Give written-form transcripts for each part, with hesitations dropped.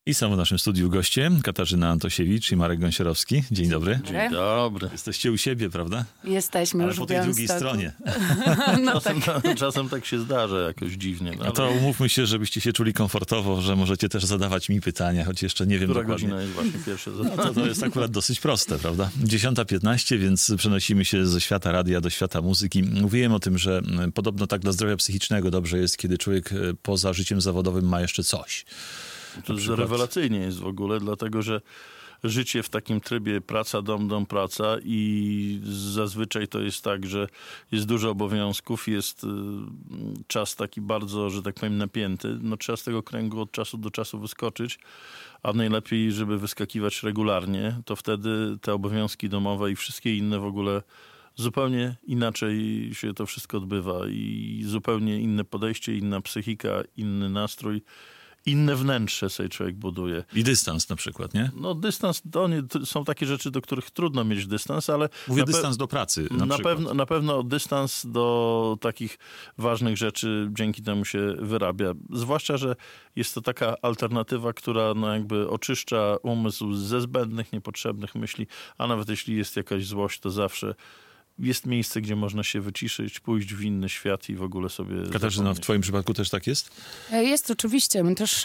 I są w naszym studiu goście Katarzyna Antosiewicz i Marek Gąsiorowski. Dzień dobry. Dzień dobry. Jesteście u siebie, prawda? Jesteśmy ale już po tej drugiej stronie. No Czasem tak się zdarza jakoś dziwnie. No to umówmy się, żebyście się czuli komfortowo, że możecie też zadawać mi pytania, choć jeszcze nie wiem Która dokładnie. godzina jest właśnie pierwsze zadanie? No to jest akurat dosyć proste, prawda? 10:15, więc przenosimy się ze świata radia do świata muzyki. Mówiłem o tym, że podobno tak dla zdrowia psychicznego dobrze jest, kiedy człowiek poza życiem zawodowym ma jeszcze coś. To rewelacyjnie jest w ogóle, dlatego że życie w takim trybie praca, dom, praca i zazwyczaj to jest tak, że jest dużo obowiązków, jest czas taki bardzo, że tak powiem, napięty. No trzeba z tego kręgu od czasu do czasu wyskoczyć, a najlepiej, żeby wyskakiwać regularnie, to wtedy te obowiązki domowe i wszystkie inne w ogóle zupełnie inaczej się to wszystko odbywa i zupełnie inne podejście, inna psychika, inny nastrój. Inne wnętrze sobie człowiek buduje. I dystans na przykład, nie? No dystans, to są takie rzeczy, do których trudno mieć dystans, ale... Mówię dystans do pracy na pewno dystans do takich ważnych rzeczy dzięki temu się wyrabia. Zwłaszcza, że jest to taka alternatywa, która no jakby oczyszcza umysł ze zbędnych, niepotrzebnych myśli, a nawet jeśli jest jakaś złość, to zawsze jest miejsce, gdzie można się wyciszyć, pójść w inny świat i w ogóle sobie Katarzyna, zapomnieć. w twoim przypadku też tak jest? Jest oczywiście. My też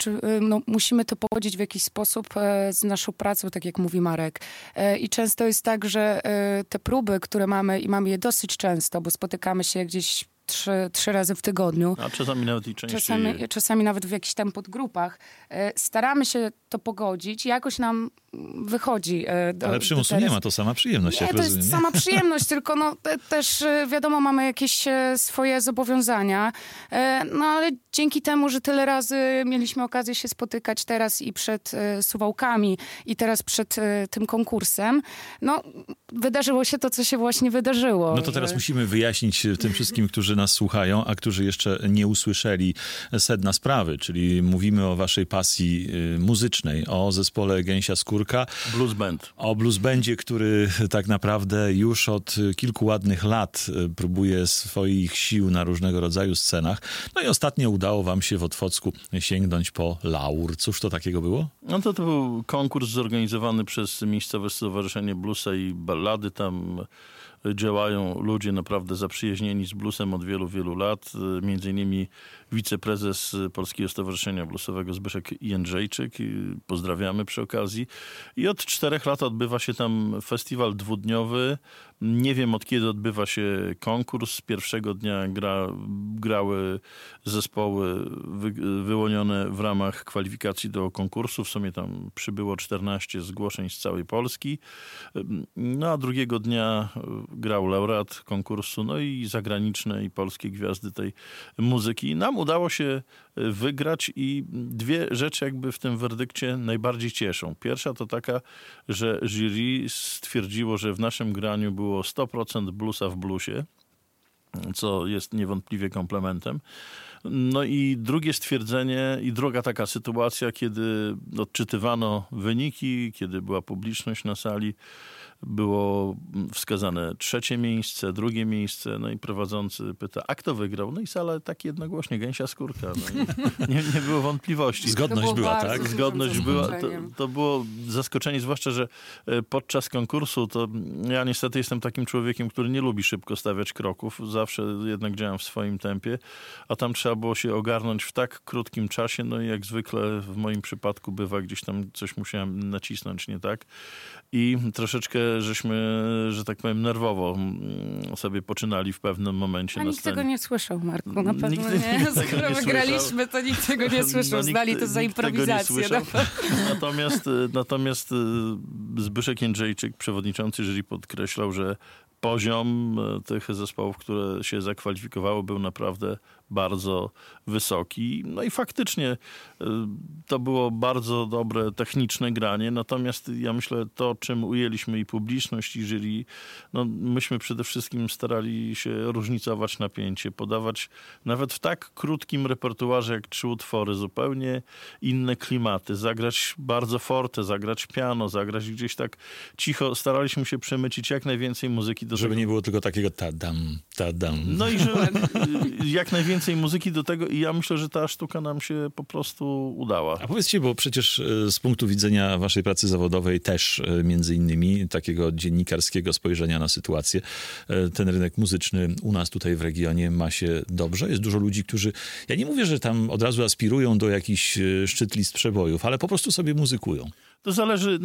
musimy to pogodzić w jakiś sposób z naszą pracą, tak jak mówi Marek. I często jest tak, że te próby, które mamy i mamy je dosyć często, bo spotykamy się gdzieś trzy razy w tygodniu. A czasami nawet i częściej. Czasami nawet w jakichś tam podgrupach. Staramy się to pogodzić i jakoś nam wychodzi. Ale przymusu nie ma, to sama przyjemność, nie, jak to rozumiem. jest sama przyjemność, tylko no, też wiadomo, mamy jakieś swoje zobowiązania. No ale dzięki temu, że tyle razy mieliśmy okazję się spotykać teraz i przed Suwałkami i teraz przed tym konkursem, no wydarzyło się to, co się właśnie wydarzyło. No to teraz musimy wyjaśnić tym wszystkim, którzy nas słuchają, a którzy jeszcze nie usłyszeli sedna sprawy, czyli mówimy o waszej pasji muzycznej, o zespole Gęsia Skórka. Blues Band. O blues bandzie, który tak naprawdę już od kilku ładnych lat próbuje swoich sił na różnego rodzaju scenach. No i ostatnio udało wam się w Otwocku sięgnąć po laur. Cóż to takiego było? No to był konkurs zorganizowany przez miejscowe Stowarzyszenie Bluesa i Ballady. Tam działają ludzie naprawdę zaprzyjaźnieni z bluesem od wielu, wielu lat. Między innymi wiceprezes Polskiego Stowarzyszenia Bluesowego Zbyszek Jędrzejczyk. Pozdrawiamy przy okazji. I od 4 lat odbywa się tam festiwal dwudniowy. Nie wiem, od kiedy odbywa się konkurs. Pierwszego dnia grały zespoły wyłonione w ramach kwalifikacji do konkursu. W sumie tam przybyło 14 zgłoszeń z całej Polski. No a drugiego dnia grał laureat konkursu, no i zagraniczne i polskie gwiazdy tej muzyki. Nam udało się wygrać i 2 rzeczy jakby w tym werdykcie najbardziej cieszą. Pierwsza to taka, że jury stwierdziło, że w naszym graniu było 100% bluesa w bluesie, co jest niewątpliwie komplementem. No i drugie stwierdzenie i druga taka sytuacja, kiedy odczytywano wyniki, kiedy była publiczność na sali, było wskazane 3. miejsce, 2. miejsce, no i prowadzący pyta, a kto wygrał? No i sala tak jednogłośnie, Gęsia Skórka. No nie było wątpliwości. Zgodność była, tak? Zgodność była. To było zaskoczenie, zwłaszcza, że podczas konkursu to ja niestety jestem takim człowiekiem, który nie lubi szybko stawiać kroków. Zawsze jednak działam w swoim tempie, a tam trzeba było się ogarnąć w tak krótkim czasie, no i jak zwykle w moim przypadku bywa, gdzieś tam coś musiałem nacisnąć, nie tak? I troszeczkę żeśmy, że tak powiem, nerwowo sobie poczynali w pewnym momencie na nikt scenie. tego nie słyszał, Marku, na pewno Nikt nie. tego Skoro nie wygraliśmy, to nikt tego nie słyszał. Znali to za improwizację. Natomiast Zbyszek Jędrzejczyk, przewodniczący jury, podkreślał, że poziom tych zespołów, które się zakwalifikowały, był naprawdę bardzo wysoki. No i faktycznie to było bardzo dobre techniczne granie, natomiast ja myślę, to czym ujęliśmy i publiczność, i jury, no myśmy przede wszystkim starali się różnicować napięcie, podawać nawet w tak krótkim repertuarze jak 3 utwory zupełnie inne klimaty, zagrać bardzo forte, zagrać piano, zagrać gdzieś tak cicho. Staraliśmy się przemycić jak najwięcej muzyki do Żeby tego. nie było tylko takiego ta-dam, ta-dam. No i że jak najwięcej więcej muzyki do tego i ja myślę, że ta sztuka nam się po prostu udała. A powiedzcie, bo przecież z punktu widzenia waszej pracy zawodowej też między innymi takiego dziennikarskiego spojrzenia na sytuację, ten rynek muzyczny u nas tutaj w regionie ma się dobrze. Jest dużo ludzi, którzy, ja nie mówię, że tam od razu aspirują do jakichś szczyt list przebojów, ale po prostu sobie muzykują. To zależy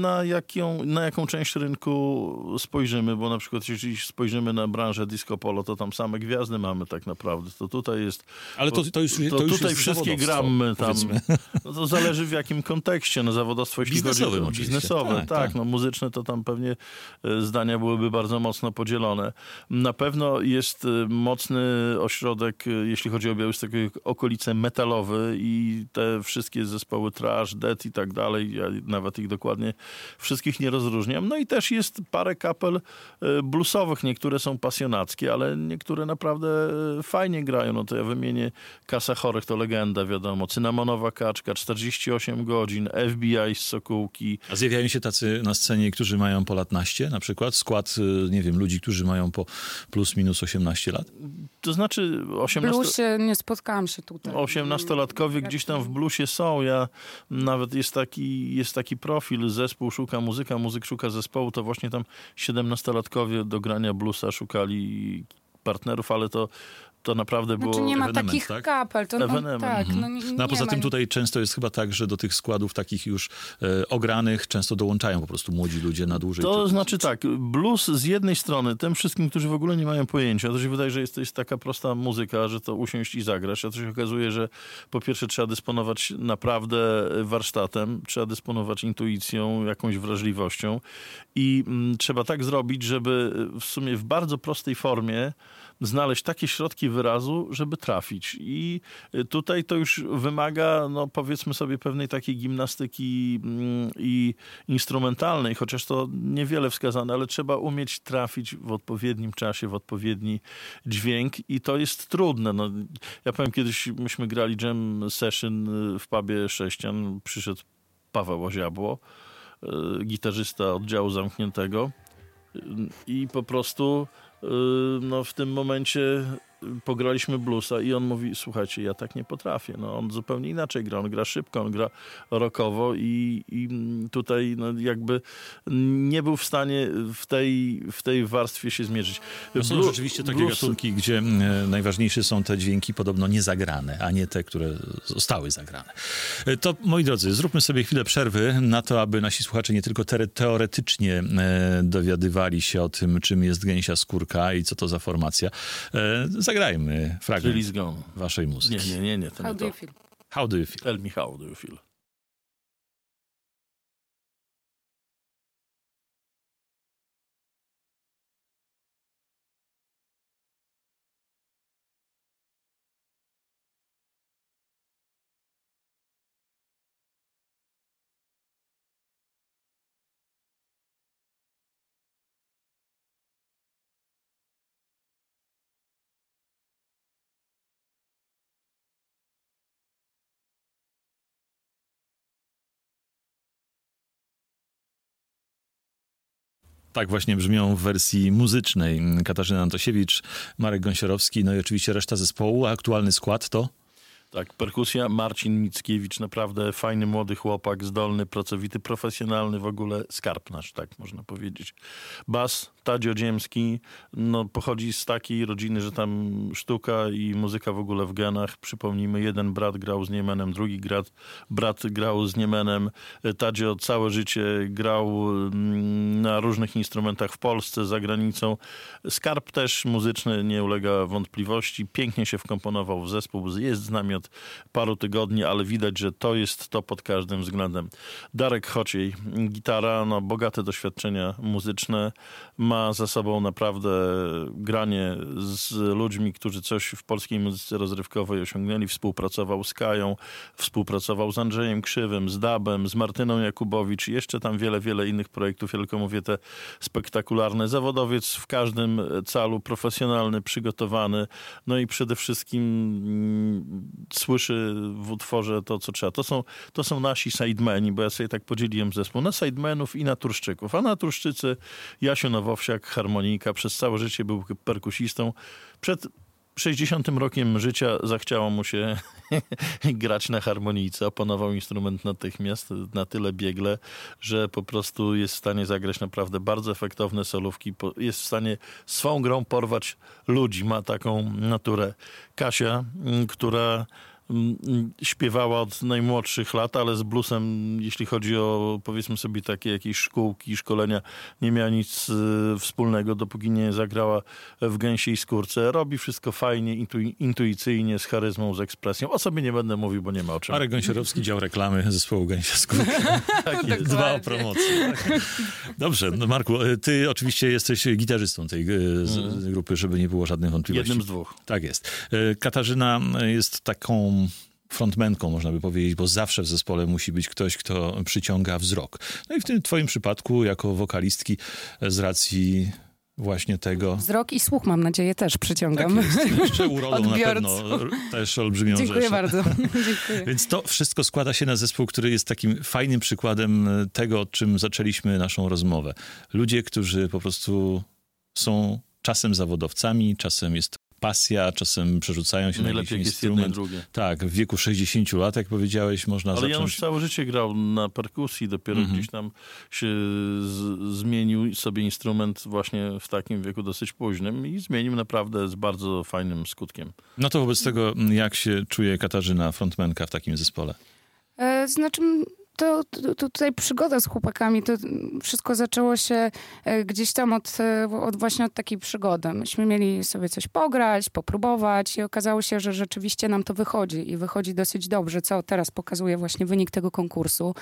na jaką część rynku spojrzymy, bo na przykład jeśli spojrzymy na branżę disco polo, to tam same gwiazdy mamy tak naprawdę. To tutaj jest... Ale to już tutaj jest wszystkie gramy tam. Powiedzmy. No to zależy w jakim kontekście. No zawodowstwo, jeśli chodzi o biznesowe. Tak, no muzyczne to tam pewnie zdania byłyby bardzo mocno podzielone. Na pewno jest mocny ośrodek, jeśli chodzi o Białystok, okolice metalowe i te wszystkie zespoły trash, death i tak dalej. Ja nawet ich dokładnie wszystkich nie rozróżniam. No i też jest parę kapel bluesowych. Niektóre są pasjonackie, ale niektóre naprawdę fajnie grają. No to ja wymienię Kasa Chorych, to legenda, wiadomo. Cynamonowa Kaczka, 48 godzin, FBI z Sokółki. A zjawiają się tacy na scenie, którzy mają po lat naście, na przykład? Skład, nie wiem, ludzi, którzy mają po plus minus 18 lat? To znaczy... W bluesie nie spotkałam się tutaj. 18-latkowie gdzieś tam w bluesie są. Ja nawet jest taki profil, zespół szuka muzyka, muzyk szuka zespołu, to właśnie tam 17-latkowie do grania bluesa szukali partnerów, ale to naprawdę było... Znaczy nie ma ewenement, takich tak? kapel. To, tak, a poza tym tutaj często jest chyba tak, że do tych składów takich już ogranych często dołączają po prostu młodzi ludzie na dłużej. To znaczy tak, blues z jednej strony, tym wszystkim, którzy w ogóle nie mają pojęcia, to się wydaje, że jest taka prosta muzyka, że to usiąść i zagrać, a to się okazuje, że po pierwsze trzeba dysponować naprawdę warsztatem, trzeba dysponować intuicją, jakąś wrażliwością i trzeba tak zrobić, żeby w sumie w bardzo prostej formie znaleźć takie środki wyrazu, żeby trafić. I tutaj to już wymaga, no powiedzmy sobie, pewnej takiej gimnastyki i instrumentalnej, chociaż to niewiele wskazane, ale trzeba umieć trafić w odpowiednim czasie, w odpowiedni dźwięk i to jest trudne. No, ja powiem, kiedyś myśmy grali jam session w pubie Sześcian, przyszedł Paweł Oziabło, gitarzysta oddziału zamkniętego i po prostu no w tym momencie pograliśmy bluesa i on mówi, słuchajcie, ja tak nie potrafię. No, on zupełnie inaczej gra. On gra szybko, on gra rockowo i tutaj no, jakby nie był w stanie w tej warstwie się zmierzyć. To są rzeczywiście takie gatunki, gdzie najważniejsze są te dźwięki podobno niezagrane, a nie te, które zostały zagrane. To, moi drodzy, zróbmy sobie chwilę przerwy na to, aby nasi słuchacze nie tylko teoretycznie dowiadywali się o tym, czym jest gęsia skórka i co to za formacja. Zagrajmy fragment waszej muzyki. Nie. How do you feel? How do you feel? Tell me how do you feel? Tak właśnie brzmią w wersji muzycznej Katarzyna Antosiewicz, Marek Gąsiorowski, no i oczywiście reszta zespołu. A aktualny skład to? Tak, perkusja Marcin Mickiewicz, naprawdę fajny młody chłopak, zdolny, pracowity, profesjonalny, w ogóle skarb nasz, tak można powiedzieć. Bas Tadzio Dziemski, no pochodzi z takiej rodziny, że tam sztuka i muzyka w ogóle w genach. Przypomnijmy, jeden brat grał z Niemenem, drugi brat grał z Niemenem. Tadzio całe życie grał na różnych instrumentach w Polsce, za granicą. Skarb też muzyczny, nie ulega wątpliwości. Pięknie się wkomponował w zespół, jest z nami od paru tygodni, ale widać, że to jest to pod każdym względem. Darek Chociej, gitara, no bogate doświadczenia muzyczne, ma za sobą naprawdę granie z ludźmi, którzy coś w polskiej muzyce rozrywkowej osiągnęli. Współpracował z Kają, współpracował z Andrzejem Krzywym, z Dabem, z Martyną Jakubowicz i jeszcze tam wiele innych projektów. Ja tylko mówię te spektakularne. Zawodowiec w każdym calu, profesjonalny, przygotowany, no i przede wszystkim słyszy w utworze to, co trzeba. To są nasi sidemeni, bo ja sobie tak podzieliłem zespół na sidemenów i naturszczyków. A naturszczycy Jasiu Nowowsiak, harmonika, przez całe życie był perkusistą. Przed 60 rokiem życia zachciało mu się grać na harmonijce. Oponował instrument natychmiast, na tyle biegle, że po prostu jest w stanie zagrać naprawdę bardzo efektowne solówki. Jest w stanie swą grą porwać ludzi. Ma taką naturę. Kasia, która śpiewała od najmłodszych lat, ale z bluesem, jeśli chodzi o, powiedzmy sobie, takie jakieś szkółki, szkolenia, nie miała nic wspólnego, dopóki nie zagrała w Gęsiej Skórce. Robi wszystko fajnie, intuicyjnie, z charyzmą, z ekspresją. O sobie nie będę mówił, bo nie ma o czym. Marek Gąsiorowski, dział reklamy zespołu Gęsia Skórka. Tak jest. Dba o promocję. Tak? Dobrze, no Marku, ty oczywiście jesteś gitarzystą tej grupy, żeby nie było żadnych wątpliwości. Jednym z dwóch. Tak jest. Katarzyna jest taką frontmenką, można by powiedzieć, bo zawsze w zespole musi być ktoś, kto przyciąga wzrok. No i w tym twoim przypadku, jako wokalistki, z racji właśnie tego... Wzrok i słuch, mam nadzieję, też przyciągam. Tak jest. Jeszcze urolą na pewno też olbrzymią rzecz. Dziękuję bardzo. Dziękuję. Więc to wszystko składa się na zespół, który jest takim fajnym przykładem tego, czym zaczęliśmy naszą rozmowę. Ludzie, którzy po prostu są czasem zawodowcami, czasem jest pasja, czasem przerzucają się najlepiej na jakiś jest jedno i instrument. drugie. Tak, w wieku 60 lat, jak powiedziałeś, można Ale zacząć... Janusz całe życie grał na perkusji, dopiero gdzieś tam się zmienił sobie instrument właśnie w takim wieku dosyć późnym i zmienił naprawdę z bardzo fajnym skutkiem. No to wobec tego, jak się czuje Katarzyna, frontmenka w takim zespole? Znaczy... To tutaj przygoda z chłopakami, to wszystko zaczęło się gdzieś tam właśnie od takiej przygody. Myśmy mieli sobie coś pograć, popróbować i okazało się, że rzeczywiście nam to wychodzi i wychodzi dosyć dobrze, co teraz pokazuje właśnie wynik tego konkursu.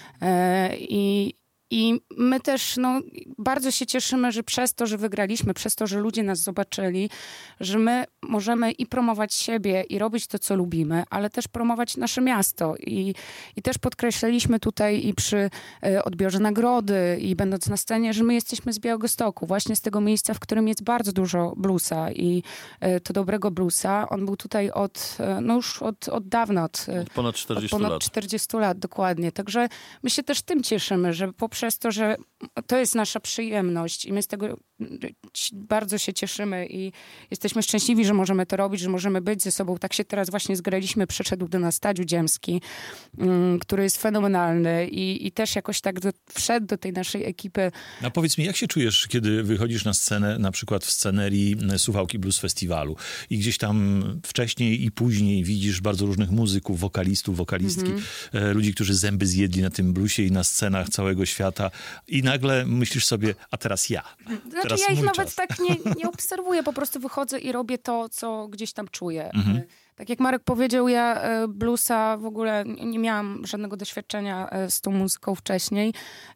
I my też bardzo się cieszymy, że przez to, że wygraliśmy, przez to, że ludzie nas zobaczyli, że my możemy i promować siebie i robić to, co lubimy, ale też promować nasze miasto. I też podkreślaliśmy tutaj i przy odbiorze nagrody i będąc na scenie, że my jesteśmy z Białegostoku, właśnie z tego miejsca, w którym jest bardzo dużo bluesa i to dobrego bluesa. On był tutaj już od dawna. Od ponad 40 ponad lat. 40 lat, dokładnie. Także my się też tym cieszymy, że poprzez to, że to jest nasza przyjemność i my z tego bardzo się cieszymy i jesteśmy szczęśliwi, że możemy to robić, że możemy być ze sobą. Tak się teraz właśnie zgraliśmy, przyszedł do nas Tadziu Dziemski, który jest fenomenalny i też jakoś tak wszedł do tej naszej ekipy. A powiedz mi, jak się czujesz, kiedy wychodzisz na scenę, na przykład w scenerii Suwałki Blues Festiwalu i gdzieś tam wcześniej i później widzisz bardzo różnych muzyków, wokalistów, wokalistki, ludzi, którzy zęby zjedli na tym bluesie i na scenach całego świata i nagle myślisz sobie, a teraz ja. Znaczy ja ich nawet tak nie obserwuję, po prostu wychodzę i robię to, co gdzieś tam czuję. Tak jak Marek powiedział, ja bluesa w ogóle nie miałam żadnego doświadczenia z tą muzyką wcześniej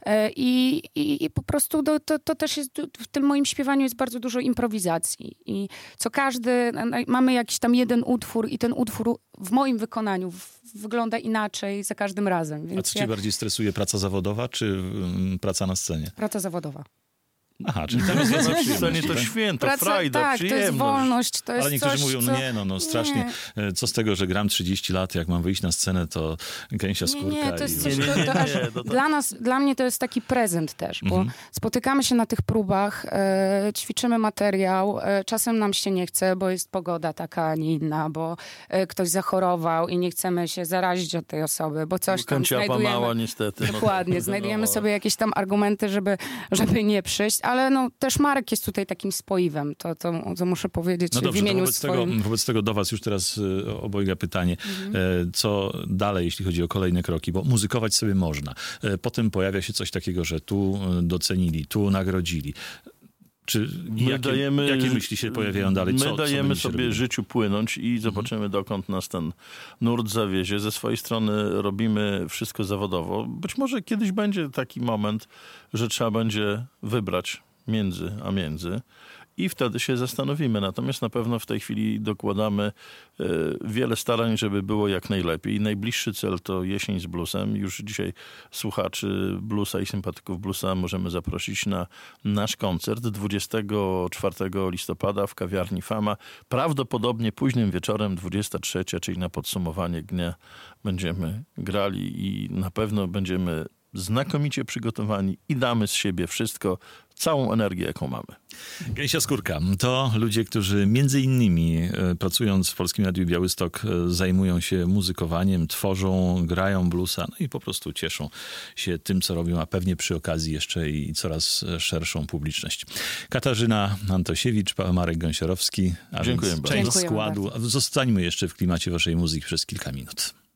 i po prostu to też jest, w tym moim śpiewaniu jest bardzo dużo improwizacji i co mamy jakiś tam jeden utwór i ten utwór w moim wykonaniu wygląda inaczej za każdym razem. Więc a co cię bardziej stresuje, praca zawodowa czy praca na scenie? Praca zawodowa. Aha, czyli tam jest więcej przyjemności. To święto, frajda, tak, przyjemność. to jest wolność, to jest ale niektórzy coś, mówią, strasznie. Nie. Co z tego, że gram 30 lat, jak mam wyjść na scenę, to Gęsia Skórka. Nie, to jest coś, to dla mnie to jest taki prezent też, bo spotykamy się na tych próbach, ćwiczymy materiał, czasem nam się nie chce, bo jest pogoda taka, a nie inna, bo ktoś zachorował i nie chcemy się zarazić od tej osoby, bo coś tam znajdujemy. Mała niestety. Dokładnie, znajdujemy sobie jakieś tam argumenty, żeby nie przyjść, ale też Marek jest tutaj takim spoiwem, to muszę powiedzieć w imieniu swoim. Wobec tego do was już teraz obojga pytanie. Co dalej, jeśli chodzi o kolejne kroki? Bo muzykować sobie można. Potem pojawia się coś takiego, że tu docenili, tu nagrodzili. Czy jakie myśli się pojawiają dalej? My dajemy sobie życiu płynąć i zobaczymy, dokąd nas ten nurt zawiezie. Ze swojej strony robimy wszystko zawodowo. Być może kiedyś będzie taki moment, że trzeba będzie wybrać między. I wtedy się zastanowimy. Natomiast na pewno w tej chwili dokładamy wiele starań, żeby było jak najlepiej. Najbliższy cel to jesień z bluesem. Już dzisiaj słuchaczy bluesa i sympatyków bluesa możemy zaprosić na nasz koncert 24 listopada w kawiarni Fama. Prawdopodobnie późnym wieczorem, 23, czyli na podsumowanie dnia będziemy grali i na pewno będziemy znakomicie przygotowani i damy z siebie wszystko, całą energię, jaką mamy. Gęsia Skórka to ludzie, którzy między innymi pracując w Polskim Radiu Białystok zajmują się muzykowaniem, tworzą, grają bluesa, no i po prostu cieszą się tym, co robią, a pewnie przy okazji jeszcze i coraz szerszą publiczność. Katarzyna Antosiewicz, Marek Gąsiorowski, a Dziękuję więc bardzo. część Dziękujemy składu. bardzo. Zostańmy jeszcze w klimacie waszej muzyki przez kilka minut.